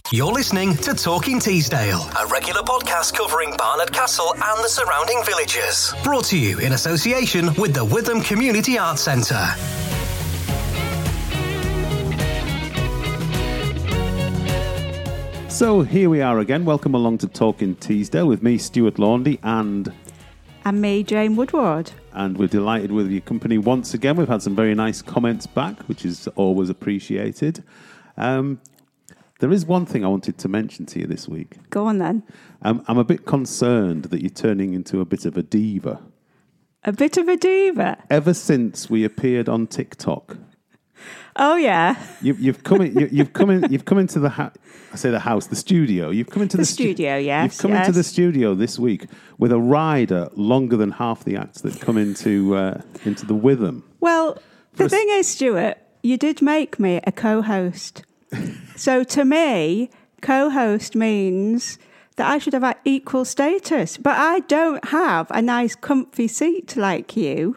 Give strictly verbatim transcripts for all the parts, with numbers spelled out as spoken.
You're listening to Talking Teesdale, a regular podcast covering Barnard Castle and the surrounding villages. Brought to you in association with the Witham Community Arts Centre. So here we are again. Welcome along to Talking Teesdale with me, Stuart Laundy, and... And me, Jane Woodward. And we're delighted with your company once again. We've had some very nice comments back, which is always appreciated. Um... There is one thing I wanted to mention to you this week. Go on then. Um, I'm a bit concerned that you're turning into a bit of a diva. A bit of a diva? Ever since we appeared on TikTok. Oh yeah. You, you've come in. You, you've come in. You've come into the house. I say the house, the studio. You've come into the, the studio. Stu- yes. You've come yes. into the studio this week with a rider longer than half the acts that come into uh, into the Witham. Well, For the a, thing is, Stuart, you did make me a co-host. So to me, co-host means that I should have equal status, but I don't have a nice comfy seat like you.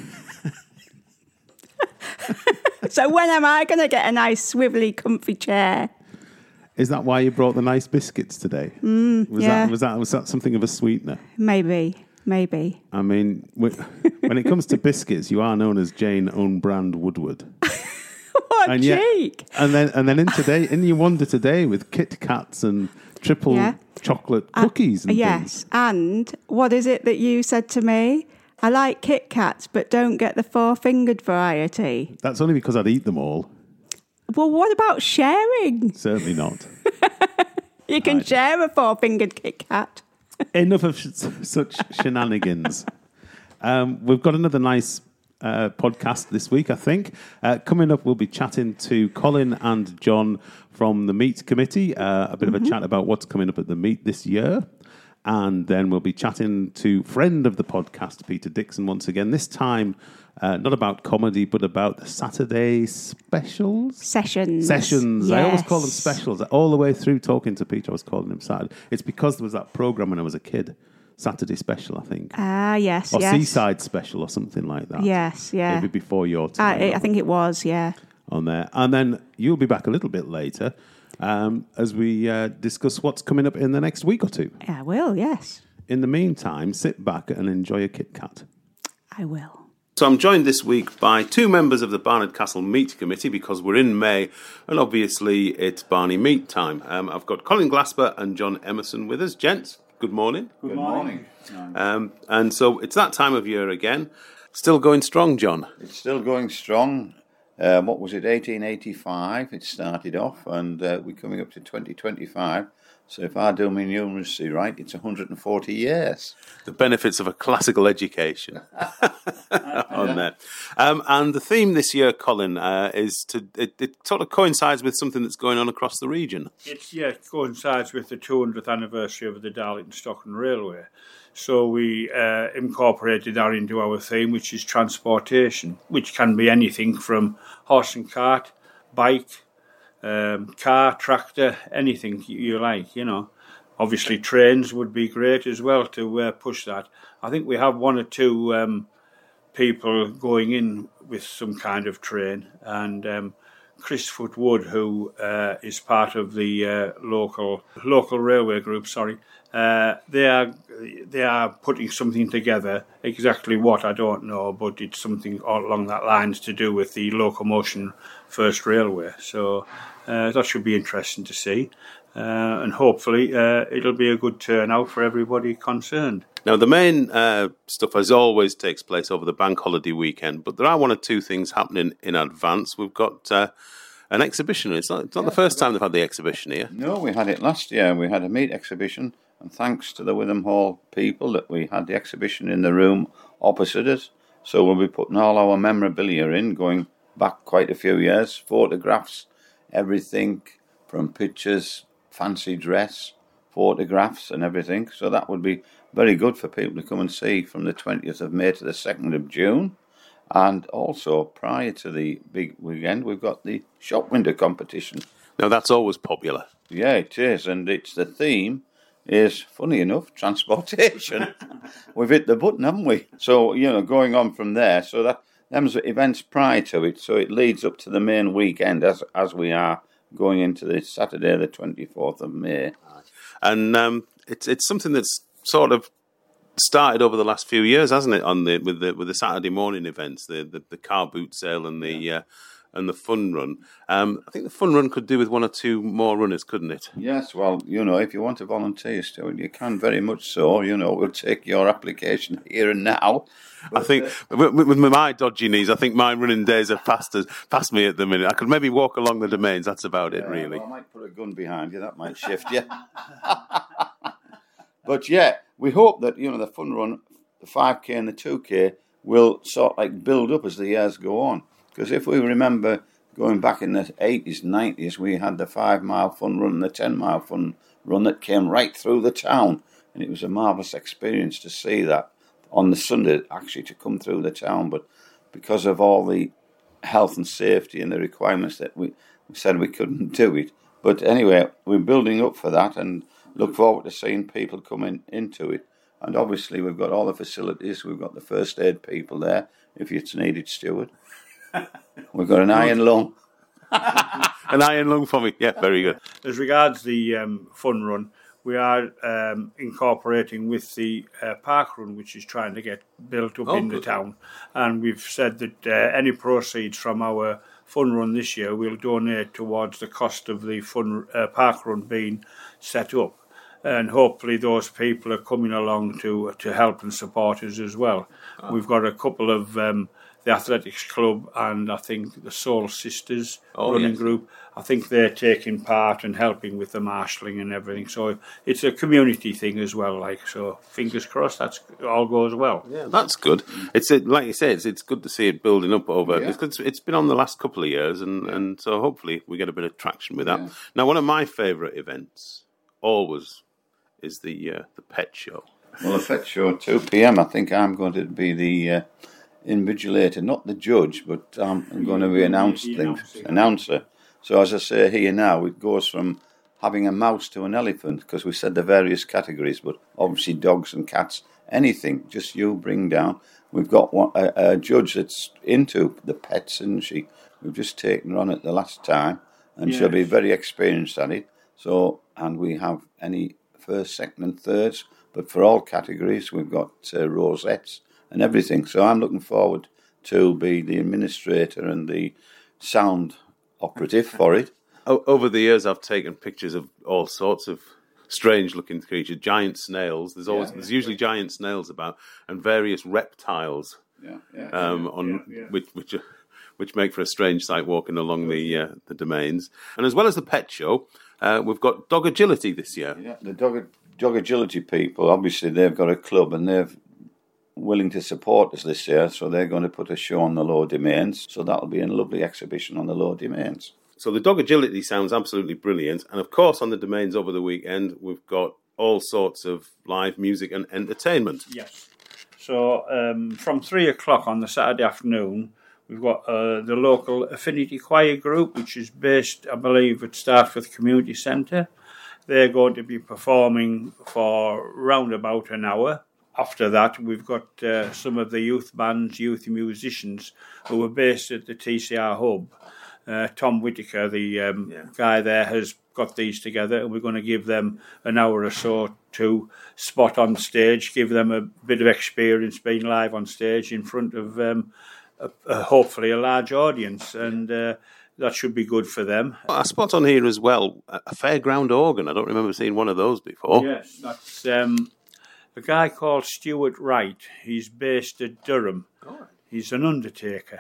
So when am I going to get a nice swivelly comfy chair? Is that why you brought the nice biscuits today? Mm, was yeah. that was that was that something of a sweetener? Maybe, maybe. I mean, when it comes to biscuits, you are known as Jane Own Brand Woodward. What and cheek! Yet, and then, and then in today, in your wonder today with Kit Kats and triple yeah. chocolate cookies uh, and yes. things. And what is it that you said to me? I like Kit Kats, but don't get the four-fingered variety. That's only because I'd eat them all. Well, what about sharing? Certainly not. You can I'd... share a four-fingered Kit Kat. Enough of sh- such shenanigans. Um, we've got another nice uh, podcast this week, I think. Uh, coming up, we'll be chatting to Colin and John from the Meet Committee. Uh, a bit mm-hmm. of a chat about what's coming up at the Meet this year. And then we'll be chatting to friend of the podcast, Peter Dixon, once again. This time, uh, not about comedy, but about the Saturday specials. Sessions. Sessions. Yes. I always call them specials. All the way through talking to Peter, I was calling them Saturday. It's because there was that programme when I was a kid. Saturday Special, I think. Ah, uh, yes, or yes. Seaside Special or something like that. Yes, yeah. Maybe before your time. I, I think it was, yeah. On there. And then you'll be back a little bit later um, as we uh, discuss what's coming up in the next week or two. I will, yes. In the meantime, sit back and enjoy a Kit Kat. I will. So I'm joined this week by two members of the Barnard Castle Meet Committee because we're in May and obviously it's Barney Meet time. Um, I've got Colin Glasper and John Emerson with us. Gents, good morning. Good morning. Um, and so it's that time of year again. Still going strong, John? It's still going strong. Um, what was it, eighteen eighty-five? It started off, and uh, we're coming up to twenty twenty-five. So if I do my numeracy right, it's one hundred forty years. The benefits of a classical education on there. Um, and the theme this year, Colin, uh, is to it, it sort of coincides with something that's going on across the region. It's yeah, it coincides with the two hundredth anniversary of the Darlington Stockton Railway. So we uh, incorporated that into our theme, which is transportation, which can be anything from horse and cart, bike, um, car, tractor, anything you like, you know. Obviously trains would be great as well to uh, push that. I think we have one or two um, people going in with some kind of train, and um, Chris Footwood, who uh, is part of the uh, local local railway group, sorry, uh, they are they are putting something together. Exactly what, I don't know, but it's something all along that lines to do with the Locomotion First Railway. So uh, that should be interesting to see, uh, and hopefully uh, it'll be a good turnout for everybody concerned. Now, the main uh, stuff, as always, takes place over the bank holiday weekend, but there are one or two things happening in advance. We've got uh, an exhibition. It's not, it's not yeah, the first time they've had the exhibition here. No, we had it last year. We had a meat exhibition, and thanks to the Witham Hall people that we had the exhibition in the room opposite us. So we'll be putting all our memorabilia in, going back quite a few years, photographs, everything from pictures, fancy dress, photographs and everything. So that would be very good for people to come and see from the twentieth of May to the second of June. And also, prior to the big weekend, we've got the shop window competition. Now, that's always popular. Yeah, it is. And it's the theme is, funny enough, transportation. We've hit the button, haven't we? So, you know, going on from there, so that them's events prior to it, so it leads up to the main weekend as as we are going into the Saturday, the twenty-fourth of May. And um, it's it's something that's sort of started over the last few years, hasn't it? On the with the with the Saturday morning events, the the, the car boot sale and the uh, and the fun run. Um, I think the fun run could do with one or two more runners, couldn't it? Yes, well, you know, if you want to volunteer, Stuart, you can very much so. You know, we'll take your application here and now. But, I think uh, with, with my dodgy knees, I think my running days are past, as, past me at the minute. I could maybe walk along the domains. That's about it, yeah, really. Well, I might put a gun behind you. That might shift you. But yeah, we hope that, you know, the fun run, the five K and the two K will sort of like build up as the years go on. Because if we remember going back in the eighties, nineties, we had the five-mile fun run and the ten-mile fun run that came right through the town. And it was a marvellous experience to see that on the Sunday, actually, to come through the town. But because of all the health and safety and the requirements that we, we said we couldn't do it. But anyway, we're building up for that and look forward to seeing people coming into it. And obviously, we've got all the facilities. We've got the first aid people there, if it's needed, Stuart. We've got an iron lung. An iron lung for me. Yeah, very good. As regards the um, fun run, we are um, incorporating with the uh, park run, which is trying to get built up oh, in good. the town. And we've said that uh, any proceeds from our fun run this year we'll donate towards the cost of the fun uh, park run being set up. And hopefully those people are coming along to to help and support us as well. Oh. We've got a couple of um, the Athletics Club and I think the Soul Sisters oh, running yes. group. I think they're taking part and helping with the marshalling and everything. So it's a community thing as well. Like so, fingers crossed that's all goes well. Yeah, that's good. It's it, like you say, it's it's good to see it building up over. Yeah. It's, it's been on the last couple of years, and, yeah. and so hopefully we get a bit of traction with that. Yeah. Now, one of my favourite events always is the uh, the pet show. Well, the pet show at two p.m. I think I'm going to be the uh, invigilator, not the judge, but um, I'm going to be announce things, announcer. So as I say here now, it goes from having a mouse to an elephant, because we said the various categories, but obviously dogs and cats, anything, just you bring down. We've got one, a, a judge that's into the pets, isn't she? We've just taken her on it the last time, and yes. she'll be very experienced at it. So, and we have any first, second and thirds, but for all categories, we've got uh, rosettes and everything. So I'm looking forward to be the administrator and the sound operative for it. Over the years, I've taken pictures of all sorts of strange-looking creatures, giant snails. There's always, yeah, yeah, there's usually yeah. giant snails about, and various reptiles. Yeah, yeah, um, yeah, on yeah, yeah. which which which make for a strange sight walking along the uh, the domains. And as well as the pet show, uh, we've got dog agility this year. Yeah, the dog dog agility people. Obviously, they've got a club and they're willing to support us this year, so they're going to put a show on the lower domains. So that'll be a lovely exhibition on the lower domains. So the dog agility sounds absolutely brilliant. And of course, on the domains over the weekend, we've got all sorts of live music and entertainment. Yes. So um, from three o'clock on the Saturday afternoon, we've got uh, the local Affinity Choir group, which is based, I believe, at Startforth Community Centre. They're going to be performing for round about an hour. After that, we've got uh, some of the youth bands, youth musicians who are based at the T C R Hub. Uh, Tom Whitaker, the um, yeah. guy there, has got these together, and we're going to give them an hour or so to spot on stage, give them a bit of experience being live on stage in front of um, a, a, hopefully a large audience, and uh, that should be good for them. I spot on here as well a fairground organ. I don't remember seeing one of those before. Yes, that's um, a guy called Stuart Wright. He's based at Durham. Oh. He's an undertaker.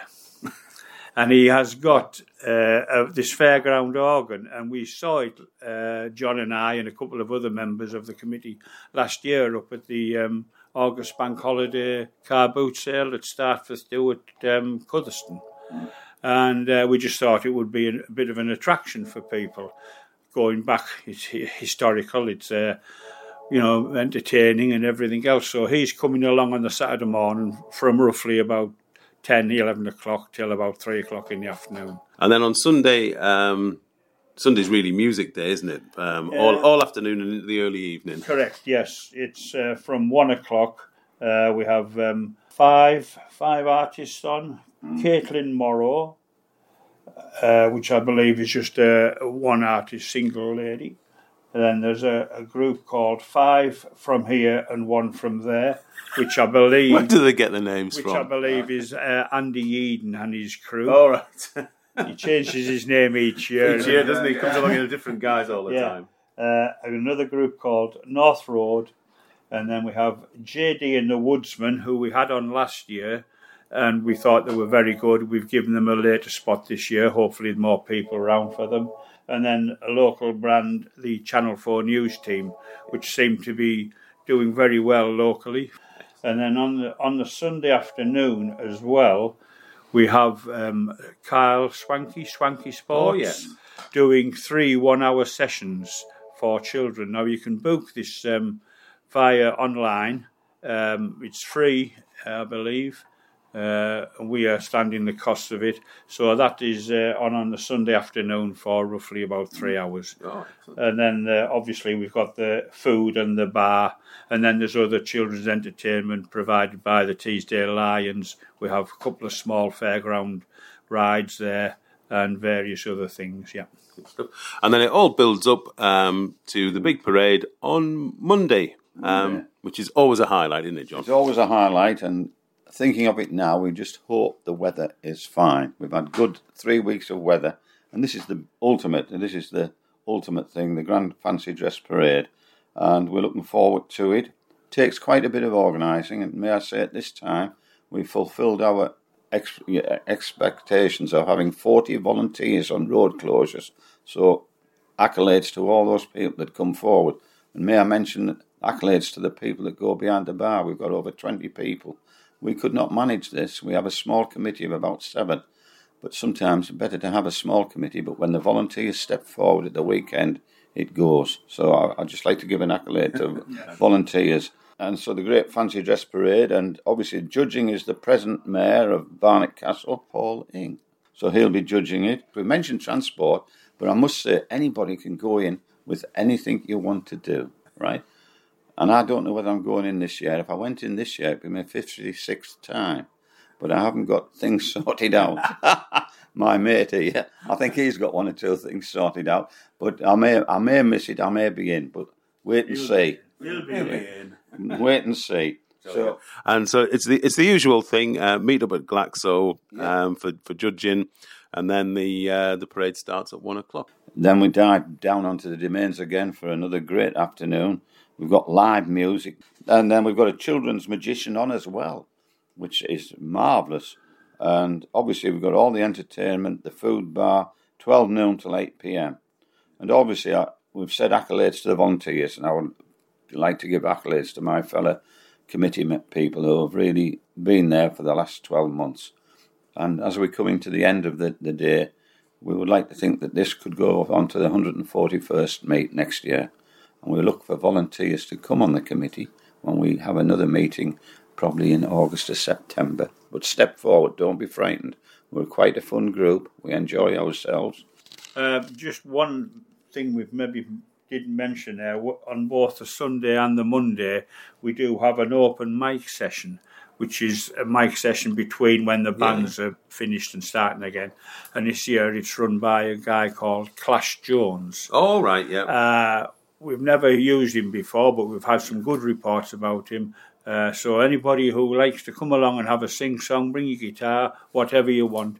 And he has got uh, uh, this fairground organ, and we saw it, uh, John and I and a couple of other members of the committee last year up at the um, August Bank Holiday car boot sale at Startforth do at um, Cutherston. Mm. And uh, we just thought it would be a, a bit of an attraction for people. Going back, it's historical, it's uh, you know, entertaining and everything else. So he's coming along on the Saturday morning from roughly about ten, eleven o'clock till about three o'clock in the afternoon. And then on Sunday, um, Sunday's really music day, isn't it? Um, uh, all, all afternoon and into the early evening. Correct, yes. It's uh, from one o'clock. Uh, we have um, five five artists on. Mm. Caitlin Morrow, uh, which I believe is just a, a one artist, single lady. And then there's a, a group called Five from Here and One from There, which I believe... Where do they get the names which from? Which I believe is uh, Andy Eden and his crew. All right. He changes his name each year. Each year, doesn't he? He comes along in a different guise all the yeah. time. Uh, another group called North Road. And then we have J D and the Woodsman, who we had on last year. And we thought they were very good. We've given them a later spot this year. Hopefully more people around for them. And then a local brand, the Channel four News team, which seem to be doing very well locally. And then on the on the Sunday afternoon as well, we have um, Kyle Swanky, Swanky Sports, oh, yes. doing three one-hour sessions for children. Now, you can book this um, via online. Um, it's free, I believe. Uh, and we are standing the cost of it. So that is uh, on on the Sunday afternoon for roughly about three hours. Oh, and then uh, obviously we've got the food and the bar, and then there's other children's entertainment provided by the Teesdale Lions. We have a couple of small fairground rides there and various other things, yeah. And then it all builds up um, to the big parade on Monday, um, yeah. which is always a highlight, isn't it, John? It's always a highlight, and thinking of it now, we just hope the weather is fine. We've had good three weeks of weather, and this is the ultimate, and this is the ultimate thing, the Grand Fancy Dress Parade, and we're looking forward to it. It takes quite a bit of organising, and may I say at this time, we fulfilled our ex- expectations of having forty volunteers on road closures, so accolades to all those people that come forward. And may I mention accolades to the people that go behind the bar. We've got over twenty people. We could not manage this. We have a small committee of about seven, but sometimes it's better to have a small committee, but when the volunteers step forward at the weekend, it goes. So I, I'd just like to give an accolade to volunteers. And so the Great Fancy Dress Parade, and obviously judging is the present Mayor of Barnet Castle, Paul Ing. So he'll be judging it. We mentioned transport, but I must say anybody can go in with anything you want to do, right? And I don't know whether I'm going in this year. If I went in this year, it'd be my fifty-sixth time. But I haven't got things sorted out. My mate here, I think he's got one or two things sorted out. But I may I may miss it, I may be in. But wait and You'll see. Be, you'll be in. Wait and see. So, and so it's the it's the usual thing. Uh, meet up at Glaxo um, for for judging, and then the uh, the parade starts at one o'clock. Then we dive down onto the domains again for another great afternoon. We've got live music, and then we've got a children's magician on as well, which is marvellous. And obviously we've got all the entertainment, the food bar, twelve noon till eight p.m. And obviously I, we've said accolades to the volunteers, and I would like to give accolades to my fellow committee people who have really been there for the last twelve months. And as we're coming to the end of the, the day, we would like to think that this could go on to the one hundred forty-first meet next year. And we look for volunteers to come on the committee when we have another meeting, probably in August or September. But step forward, don't be frightened. We're quite a fun group. We enjoy ourselves. Uh, just one thing we've maybe didn't mention there, on both the Sunday and the Monday, we do have an open mic session, which is a mic session between when the bands yeah. are finished and starting again. And this year it's run by a guy called Clash Jones. Oh, right, yeah. Uh, we've never used him before, but we've had some good reports about him. Uh, so anybody who likes to come along and have a sing-song, bring your guitar, whatever you want.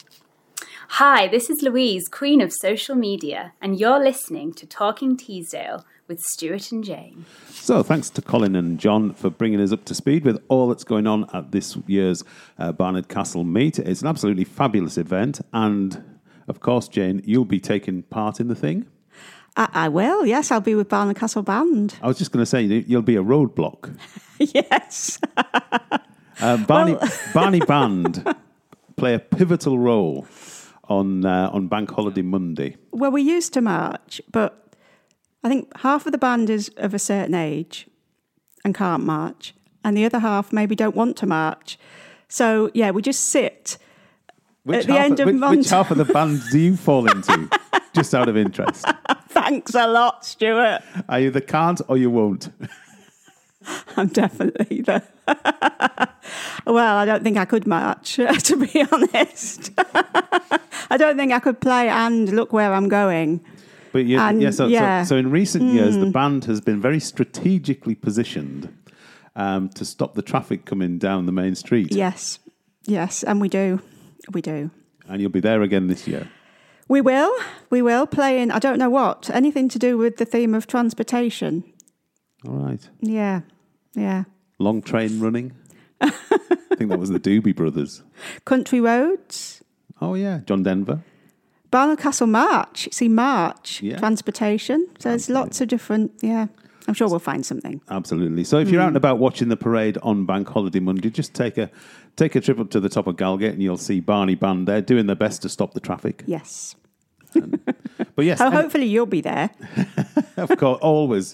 Hi, this is Louise, Queen of Social Media, and you're listening to Talking Teesdale with Stuart and Jane. So thanks to Colin and John for bringing us up to speed with all that's going on at this year's uh, Barnard Castle meet. It's an absolutely fabulous event, and of course, Jane, you'll be taking part in the thing. I, I will, yes. I'll be with Barnard Castle Band. I was just going to say, you'll be a roadblock. Yes. uh, Barney, well... Barney Band play a pivotal role on uh, on Bank Holiday Monday. Well, we used to march, but I think half of the band is of a certain age and can't march, and the other half maybe don't want to march. So, yeah, we just sit which at the end of, of which, Monday. Which half of the band do you fall into, just out of interest? Thanks a lot, Stuart. I either can't or you won't. I'm definitely the... Well, I don't think I could march, to be honest. I don't think I could play and look where I'm going. But you, And, yeah, so, yeah. So, so in recent years, the band has been very strategically positioned um, to stop the traffic coming down the main street. Yes, yes, and we do. We do. And you'll be there again this year. We will. We will. Playing, I don't know what, anything to do with the theme of transportation. All right. Yeah, yeah. Long train running. I think that was the Doobie Brothers. Country roads. Oh, yeah. John Denver. Barnard Castle March. See, March. Yeah. Transportation. So there's Absolutely. lots of different, yeah. I'm sure we'll find something. Absolutely. So if you're out and about watching the parade on Bank Holiday Monday, just take a take a trip up to the top of Galgate and you'll see Barney Band there doing their best to stop the traffic. Yes. But yes, Oh, and- hopefully you'll be there. of course, always.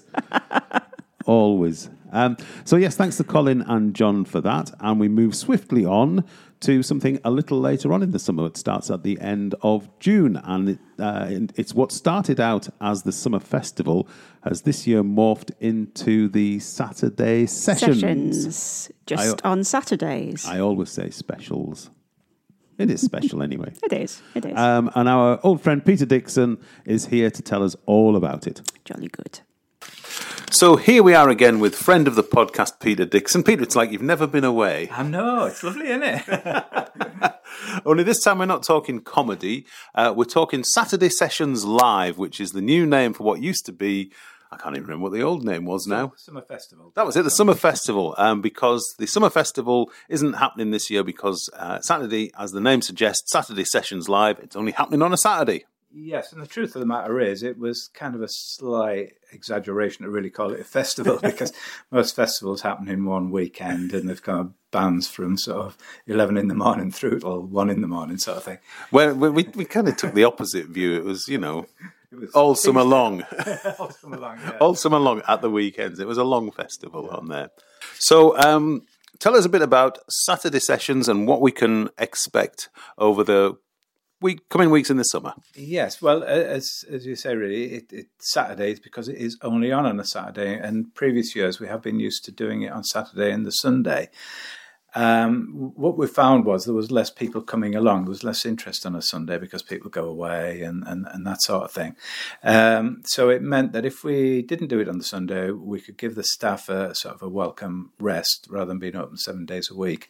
Always. Um, so yes, thanks to Colin and John for that. And we move swiftly on to something a little later on in the summer. It starts at the end of June. And it, uh, it's what started out as the Summer Festival has this year morphed into the Saturday Sessions. Sessions. Just I- on Saturdays. I always say specials. It is special anyway. It is. It is. Um, and our old friend Peter Dixon is here to tell us all about it. Jolly good. So here we are again with friend of the podcast, Peter Dixon. Peter, it's like you've never been away. I know, it's lovely, isn't it? Only this time we're not talking comedy. Uh, we're talking Saturday Sessions Live, which is the new name for what used to be, I can't even remember what the old name was now. Summer Festival. That was it, the Summer Festival, um, because the Summer Festival isn't happening this year because uh, Saturday, as the name suggests, Saturday Sessions Live, it's only happening on a Saturday. Yes, and the truth of the matter is, it was kind of a slight exaggeration to really call it a festival because most festivals happen in one weekend and they've got bands from sort of eleven in the morning through till one in the morning sort of thing. Well, we, we kind of took the opposite view. It was, you know, It was all summer long. all summer long, yeah. all summer long at the weekends. It was a long festival on there. So um, tell us a bit about Saturday Sessions and what we can expect over the week, coming weeks in the summer. Yes, well, as as you say, really, it, it's Saturdays because it is only on on a Saturday. And previous years we have been used to doing it on Saturday and the Sunday. Um, what we found was there was less people coming along. There was less interest on a Sunday because people go away and, and, and that sort of thing. Um, so it meant that if we didn't do it on the Sunday, we could give the staff a sort of a welcome rest rather than being open seven days a week.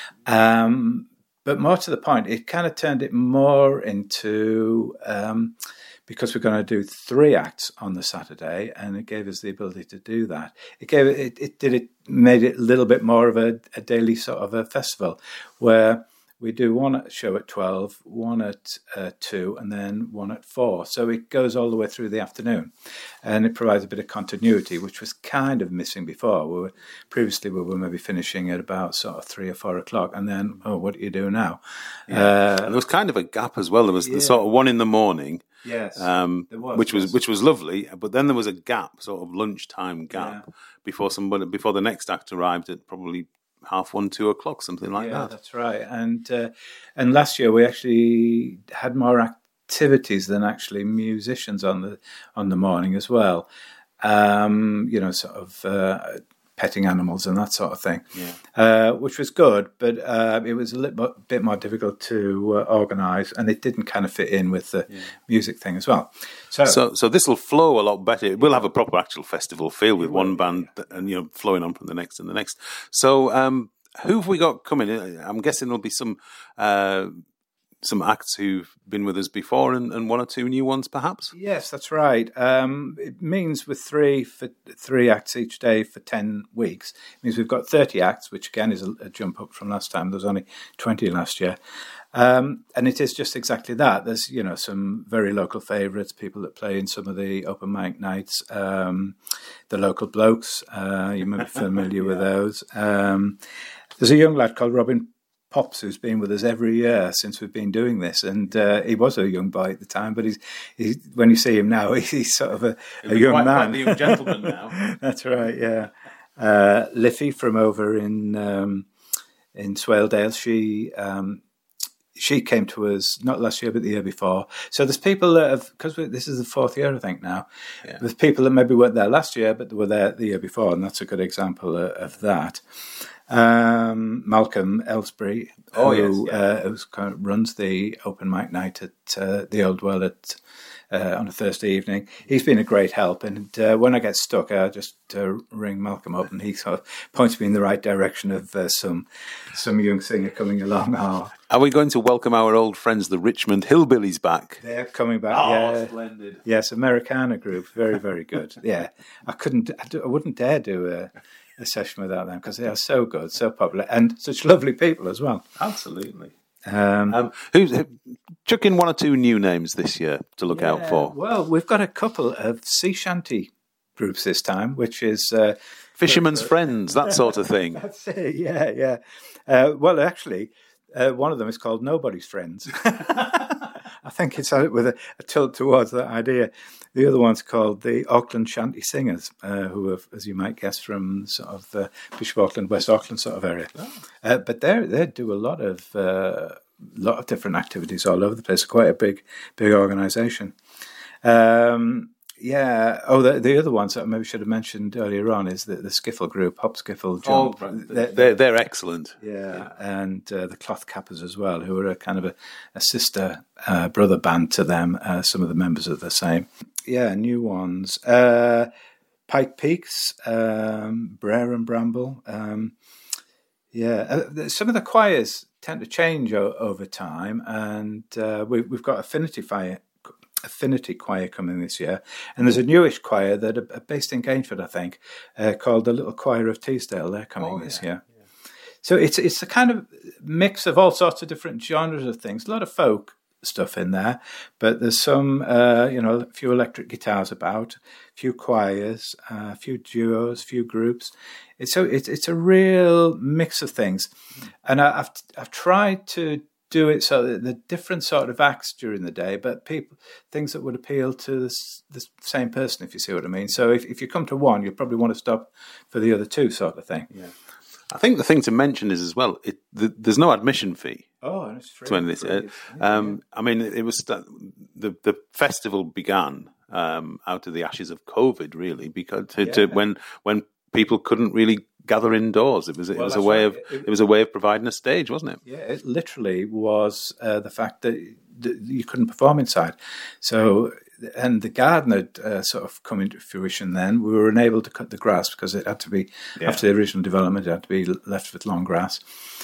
Um, but more to the point, it kind of turned it more into... Um, because we're going to do three acts on the Saturday, and it gave us the ability to do that. It gave it, it did it, made it a little bit more of a, a daily sort of a festival, where we do one show at twelve, one at uh, two, and then one at four. So it goes all the way through the afternoon, and it provides a bit of continuity, which was kind of missing before. We were previously we were maybe finishing at about sort of three or four o'clock, and then oh, what do you do now? Yeah. Uh, and there was kind of a gap as well. There was yeah. the sort of one in the morning. Yes, um, was, which was yes. which was lovely, but then there was a gap, sort of lunchtime gap, yeah. before somebody before the next act arrived at probably half one, two o'clock, something like yeah, that. That's right. And uh, and last year we actually had more activities than actually musicians on the on the morning as well. Um, you know, sort of uh, petting animals and that sort of thing, yeah. uh, which was good, but uh, it was a little bit more difficult to uh, organise, and it didn't kind of fit in with the yeah. music thing as well. So, so, so this will flow a lot better. We'll have a proper actual festival feel with one band, and you know, flowing on from the next and the next. So, um, who have we got coming? I'm guessing there'll be some uh, some acts who've been with us before, and, and one or two new ones, perhaps. Yes, that's right. Um, it means with three for three acts each day for ten weeks. It means we've got thirty acts, which again is a, a jump up from last time. There was only twenty last year, um, and it is just exactly that. There's you know some very local favourites, people that play in some of the open mic nights, um, the local blokes. Uh, you may be familiar yeah. with those. Um, there's a young lad called Robin Pops, who's been with us every year since we've been doing this, and uh, he was a young boy at the time, but he's, he's when you see him now, he's sort of a, a young quite, man. Quite the young gentleman now. That's right, yeah. Uh, Liffey from over in um, in Swaledale, she um, she came to us not last year, but the year before. So there's people that have, because this is the fourth year, I think, now. Yeah. There's people that maybe weren't there last year, but they were there the year before, and that's a good example of, of that. Um, Malcolm Ellsbury, oh, who, yes, yeah. uh, who's kind of runs the open mic night at uh, the Old Well at uh, on a Thursday evening. He's been a great help, and uh, when I get stuck, I just uh, ring Malcolm up, and he sort of points me in the right direction of uh, some some young singer coming along. Oh, Are we going to welcome our old friends, the Richmond Hillbillies, back? they're coming back. Oh, yeah. splendid. Yes, Americana group, very, very good. Yeah, I couldn't, I, do, I wouldn't dare do a, a session without them because they are so good, so popular, and such lovely people as well. Absolutely. Um, Um, who's who, chuck in one or two new names this year to look yeah, out for. Well, we've got a couple of sea shanty groups this time, which is uh, Fisherman's Friends, that sort of thing. That's it. Yeah, yeah. Uh, well, actually, uh, one of them is called Nobody's Friends. I think it's with a, a tilt towards that idea. The other one's called the Auckland Shanty Singers, uh, who are, as you might guess, from sort of the Bishop Auckland, West Auckland sort of area. Oh. Uh, but they they do a lot of uh, lot of different activities all over the place. Quite a big big organisation. Um, Yeah. Oh, the, the other ones that I maybe should have mentioned earlier on is the, the Skiffle group, Hop Skiffle Jump. Oh, right. they're, they're, they're excellent. Yeah, yeah. And uh, the Cloth Cappers as well, who are a kind of a, a sister uh, brother band to them. Uh, some of the members are the same. Yeah, new ones. Uh, Pike Peaks, um, Brer and Bramble. Um, yeah, uh, some of the choirs tend to change o- over time, and uh, we, we've got Affinity Fire. Affinity Choir coming this year, and there's a newish choir that are based in Gainford, I think, uh, called the Little Choir of Teesdale. They're coming oh, this yeah, year. Yeah. So it's it's a kind of mix of all sorts of different genres of things. A lot of folk stuff in there, but there's some, uh, you know, a few electric guitars about, a few choirs, uh, a few duos, a few groups. It's so it's it's a real mix of things, and I, I've I've tried to do it so that the different sort of acts during the day, but people things that would appeal to the, the same person, if you see what I mean. So if, if you come to one, you'll probably want to stop for the other two, sort of thing. Yeah, I think the thing to mention is as well, it, the, there's no admission fee. Oh, and it's free. To any of this. Um, I mean, it was the the festival began um, out of the ashes of COVID, really, because to, yeah. to, when when people couldn't really gather indoors. It was it well, was a way right. of it, it was a way of providing a stage, wasn't it? Yeah, it literally was uh, the fact that, that you couldn't perform inside. So, and the garden had uh, sort of come into fruition. Then we were unable to cut the grass because it had to be yeah. after the original development. It had to be left with long grass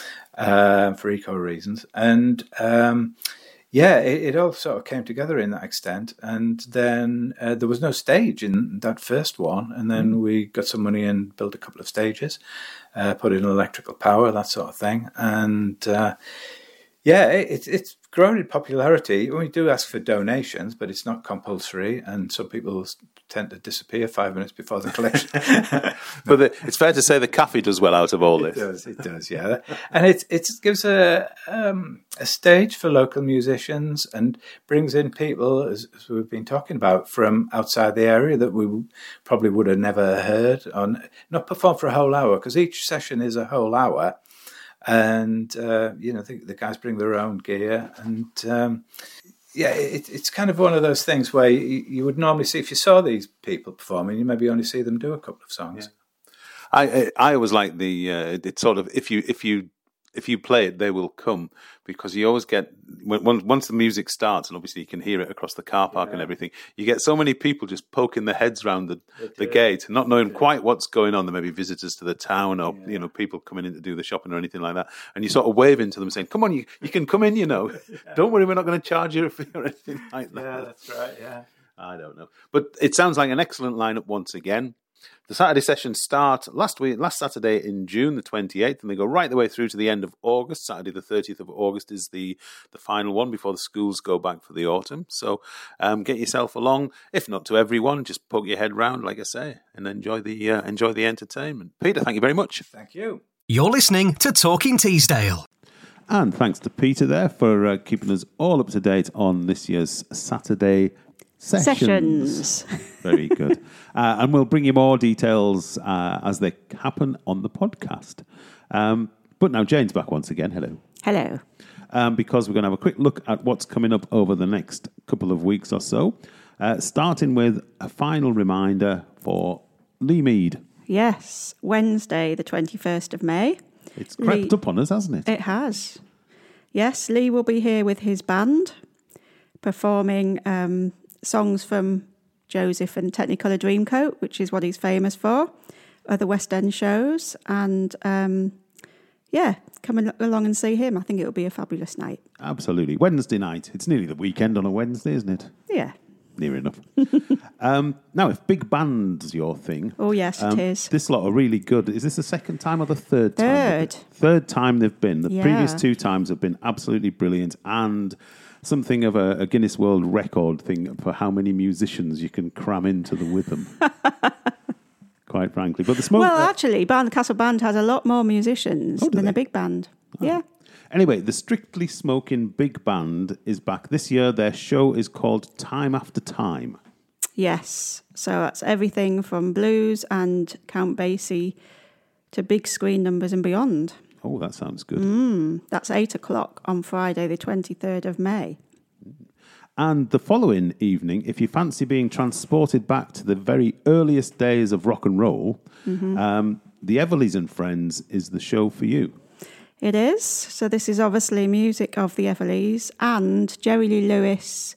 uh, for eco reasons, and. Um, Yeah, it, it all sort of came together in that extent, and then uh, there was no stage in that first one, and then mm. we got some money and built a couple of stages, uh, put in electrical power, that sort of thing, and uh, yeah, it, it's grown in popularity. We do ask for donations, but it's not compulsory, and some people tend to disappear five minutes before the collection. But the, it's fair to say the cafe does well out of all this. It does, it does, yeah. And it it gives a um, a stage for local musicians and brings in people, as, as we've been talking about, from outside the area that we probably would have never heard, or not perform for a whole hour, because each session is a whole hour. And, uh, you know, the, the guys bring their own gear. And, um, yeah, it, it's kind of one of those things where you, you would normally see, if you saw these people performing, you maybe only see them do a couple of songs. Yeah. I, I I always like the, uh, it's sort of, if you, if you, if you play it, they will come, because you always get, when, once the music starts, and obviously you can hear it across the car park yeah. and everything, you get so many people just poking their heads around the, the gate, not knowing quite what's going on. There may be visitors to the town, or yeah. you know, people coming in to do the shopping or anything like that, and you sort of wave into them saying, come on, you, you can come in, you know. yeah. Don't worry, we're not going to charge you a fee or anything like that. Yeah, that's right, yeah. I don't know. But it sounds like an excellent lineup once again. The Saturday sessions start last week, last Saturday in June, the twenty-eighth, and they go right the way through to the end of August. Saturday, the thirtieth of August, is the, the final one before the schools go back for the autumn. So um, get yourself along. If not to everyone, just poke your head round, like I say, and enjoy the uh, enjoy the entertainment. Peter, thank you very much. Thank you. You're listening to Talking Teesdale. And thanks to Peter there for uh, keeping us all up to date on this year's Saturday Sessions. Sessions. Very good. Uh, and we'll bring you more details uh, as they happen on the podcast. Um, but now Jane's back once again. Hello. Hello. um, because we're going to have a quick look at what's coming up over the next couple of weeks or so. Uh, starting with a final reminder for Lee Mead. Yes, Wednesday, the twenty-first of May. It's crept Lee, up on us, hasn't it? It has. Yes, Lee will be here with his band, performing um, songs from Joseph and Technicolor Dreamcoat, which is what he's famous for, other West End shows, and um, yeah, come along and see him. I think it will be a fabulous night. Absolutely. Wednesday night. It's nearly the weekend on a Wednesday, isn't it? Yeah. Near enough. um, now, if big band's your thing... Oh, yes, um, it is. This lot are really good. Is this the second time or the third time? Third. Third time they've been. The Yeah. previous two times have been absolutely brilliant and something of a, a Guinness World Record thing for how many musicians you can cram into the Witham. Quite frankly. But the smoke... Well, uh, actually, Barn the Castle Band has a lot more musicians Oh, do than they? a big band. Oh. Yeah. Anyway, the Strictly Smoking Big Band is back. This year, their show is called Time After Time. Yes. So that's everything from blues and Count Basie to big screen numbers and beyond. Oh, that sounds good. Mm, that's eight o'clock on Friday, the twenty-third of May. And the following evening, if you fancy being transported back to the very earliest days of rock and roll, Mm-hmm. um, the Everleys and Friends is the show for you. It is. So this is obviously music of the Everleys and Jerry Lee Lewis,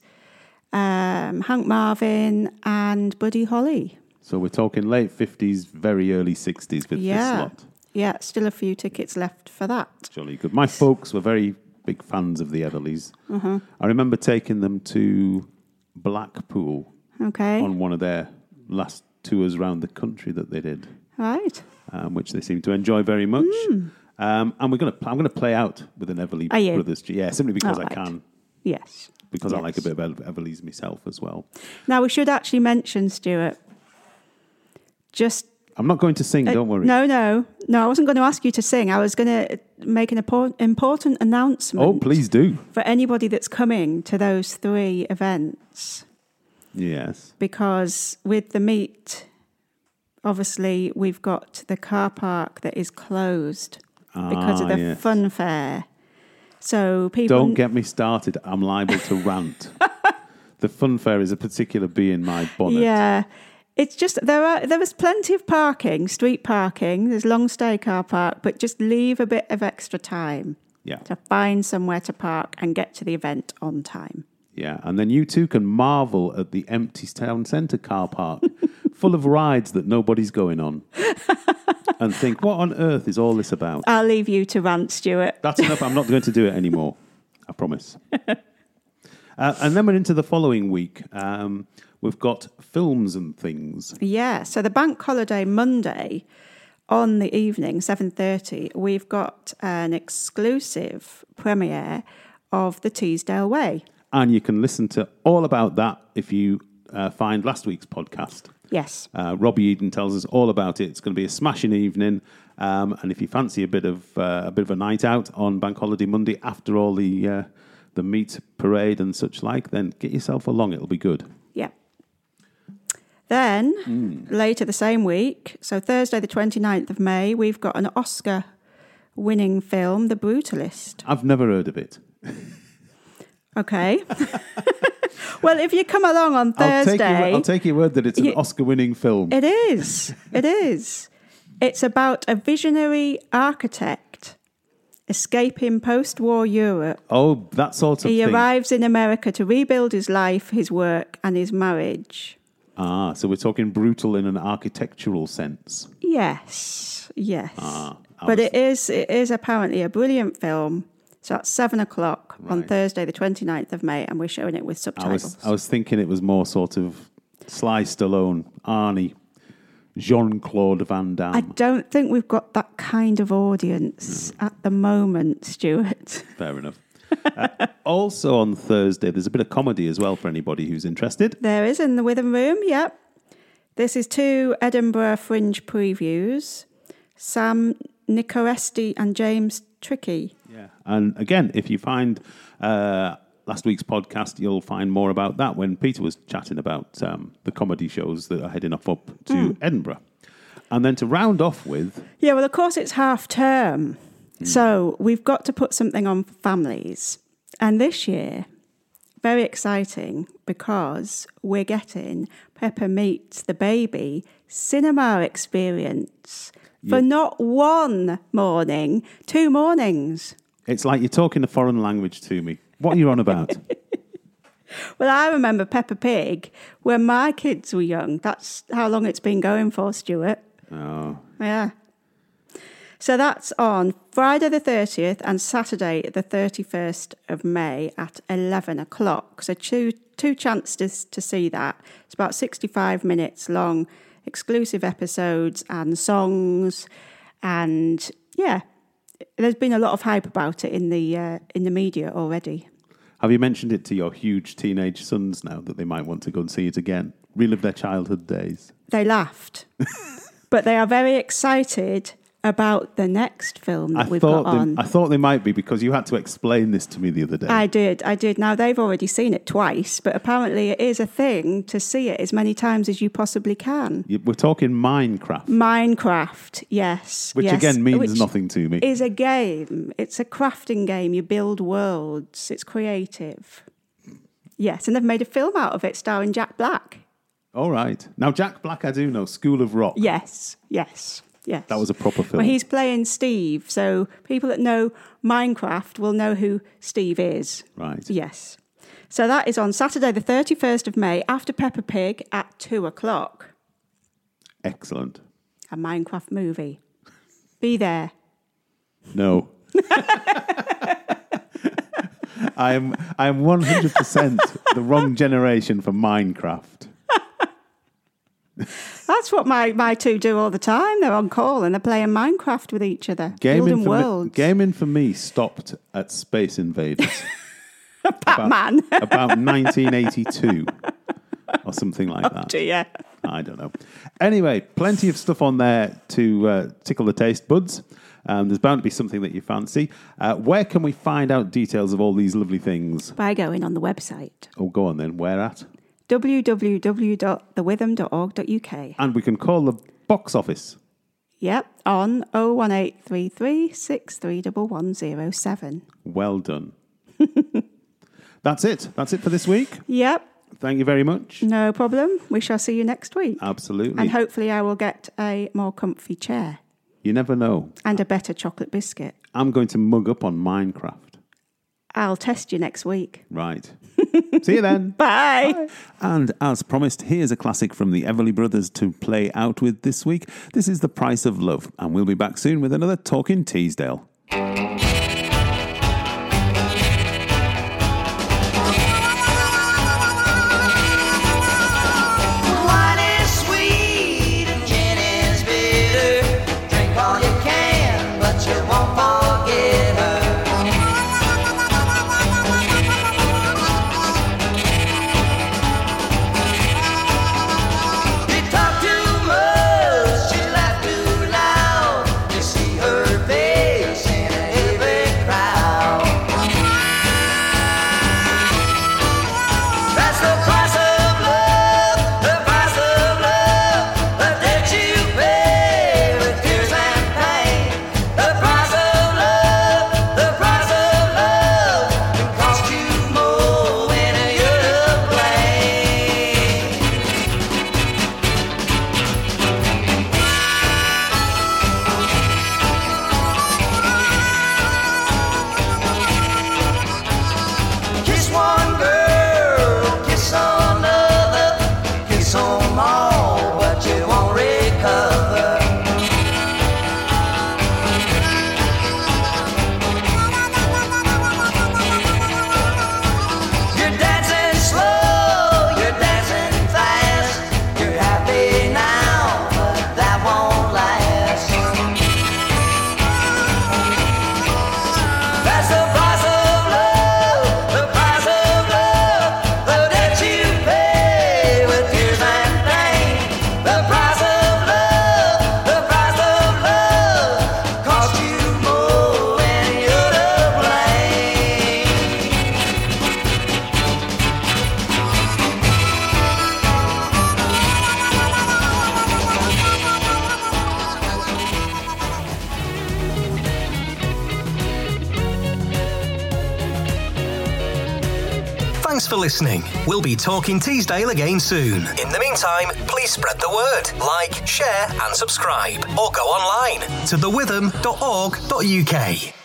um, Hank Marvin and Buddy Holly. So we're talking late fifties, very early sixties with Yeah. this lot. Yeah, still a few tickets left for that. Jolly good. My folks were very big fans of the Everleys. Mm-hmm. I remember taking them to Blackpool Okay. on one of their last tours around the country that they did, Right. um, which they seemed to enjoy very much. Mm. Um, and we're gonna, I'm going to play out with an Everly Are you? Brothers. Yeah, simply because All I right. can. Yes. Because I Yes. like a bit of Ev- Everly's myself as well. Now, we should actually mention, Stuart, just... I'm not going to sing, uh, don't worry. No, no. No, I wasn't going to ask you to sing. I was going to make an impor- important announcement. Oh, please do. For anybody that's coming to those three events. Yes. Because with the meet, obviously, we've got the car park that is closed because of Ah, the yes. fun fair. So people... Don't get me started. I'm liable to rant. The fun fair is a particular bee in my bonnet. Yeah. It's just, there are there is plenty of parking, street parking. There's long stay car park, but just leave a bit of extra time Yeah. to find somewhere to park and get to the event on time. Yeah. And then you too can marvel at the empty town centre car park full of rides that nobody's going on and think, what on earth is all this about? I'll leave you to rant, Stuart. That's enough. I'm not going to do it anymore. I promise. uh, and then we're into the following week. Um, we've got films and things. Yeah, so the bank holiday Monday on the evening, seven thirty, we've got an exclusive premiere of The Teesdale Way. And you can listen to all about that if you uh, find last week's podcast. Yes. Uh, Robbie Eden tells us all about it. It's going to be a smashing evening. Um, and if you fancy a bit of uh, a bit of a night out on Bank Holiday Monday after all the uh, the meat parade and such like, then get yourself along. It'll be good. Yeah. Then, Mm. later the same week, so Thursday the twenty-ninth of May, we've got an Oscar-winning film, The Brutalist. I've never heard of it. Okay. Well, if you come along on I'll take, Thursday... your, I'll take your word that it's an You- Oscar-winning film. It is. It is. It's about a visionary architect escaping post-war Europe. Oh, that sort of He thing. arrives in America to rebuild his life, his work, and his marriage. Ah, so we're talking brutal in an architectural sense. Yes, yes. Ah, I but was- it is it is apparently a brilliant film. So at seven o'clock on Right. Thursday, the twenty-ninth of May, and we're showing it with I subtitles. was I was thinking it was more sort of Sly Stallone, Arnie, Jean-Claude Van Damme. I don't think we've got that kind of audience Hmm. at the moment, Stuart. Fair enough. uh, also on Thursday, there's a bit of comedy as well for anybody who's interested. There is in the Witham Room, yep. This is two Edinburgh Fringe previews. Sam Nicoresti and James Tricky. Yeah. And again, if you find uh, last week's podcast, you'll find more about that when Peter was chatting about um, the comedy shows that are heading off up to Mm. Edinburgh. And then to round off with, Yeah, well, of course, it's half term. So we've got to put something on for families. And this year, very exciting because we're getting Peppa Meets the Baby cinema experience for Yeah. not one morning, two mornings. It's like you're talking a foreign language to me. What are you on about? Well, I remember Peppa Pig when my kids were young. That's how long it's been going for, Stuart. Oh, Yeah. So that's on Friday the thirtieth and Saturday the thirty-first of May at eleven o'clock. So two, two chances to see that. It's about sixty-five minutes long, exclusive episodes and songs. And yeah, there's been a lot of hype about it in the uh, in the media already. have you mentioned it to your huge teenage sons now that they might want to go and see it again? Relive their childhood days. They laughed. But they are very excited about the next film that I we've thought got they, on. I thought they might be because you had to explain this to me the other day. I did, I did. Now, they've already seen it twice, but apparently it is a thing to see it as many times as you possibly can. You- We're talking Minecraft, Minecraft, yes. which yes, again means which nothing to me. is a game. It's a crafting game. You build worlds. It's creative. Yes, and they've made a film out of it starring Jack Black. All right. Now, Jack Black, I do know, School of Rock. Yes, yes, yes. That was a proper film. Well, he's playing Steve, so people that know Minecraft will know who Steve is. Right. Yes. So that is on Saturday, the thirty-first of May, after Peppa Pig at two o'clock. Excellent. A Minecraft movie. Be there. No. I am I am one hundred percent the wrong generation for Minecraft. That's what my, my two do all the time. They're on call and they're playing Minecraft with each other. Gaming building for, me, worlds. gaming for me stopped at Space Invaders. Batman. About, about nineteen eighty-two or something like that. Dear. I don't know. Anyway, plenty of stuff on there to uh, tickle the taste buds. Um, there's bound to be something that you fancy. Uh, where can we find out details of all these lovely things? By going on the website. Oh, go on then. Where at? w w w dot the witham dot org dot u k. And we can call the box office. Yep, on oh one eight three three six three one one zero seven. Well done. That's it. That's it for this week. Yep, Thank you very much. no problem. We shall see you next week. Absolutely. And hopefully I will get a more comfy chair You never know. and a better chocolate biscuit. I'm going to mug up on Minecraft. I'll test you next week. Right. See you then. Bye. And as promised, here's a classic from the Everly Brothers to play out with this week. This is The Price of Love, and we'll be back soon with another Talking Teesdale. Wine is sweet and gin is bitter. Drink all you can, but you won't forget her. You talk too much, you laugh too loud. You see her face, Thanks for listening. We'll be talking Teesdale again soon. In the meantime, please spread the word, like, share and subscribe, or go online to the witham dot org dot U K.